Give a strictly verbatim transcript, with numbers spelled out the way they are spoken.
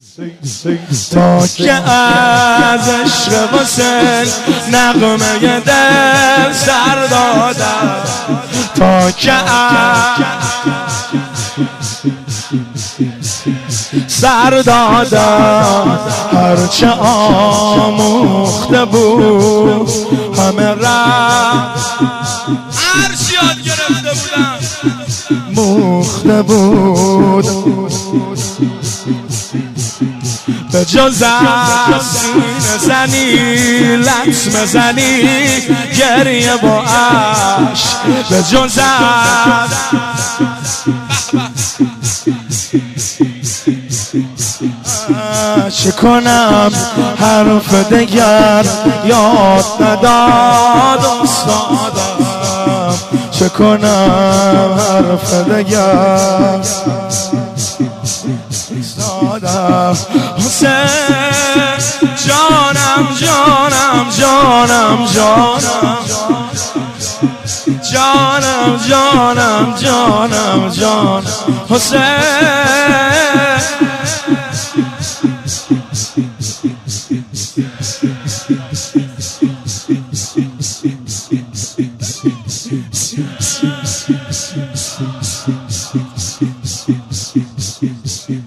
تا که از عشق حسین نغمه دل سر دادم، تا که سر دادم هرچه آموخته بود همه رفت، هرچی یاد گرفته بودم موخته بود، به جز از سینه زنی لطمه زنی گریه با عشق، به جز از چه کنم حرف دگر یاد نداد استادم، چه کنم حرف دگر استادم. حسین جانم جانم جانم جانم جانم جانم جانم جانم حسین See, see, see, see, see, see, see, see, see.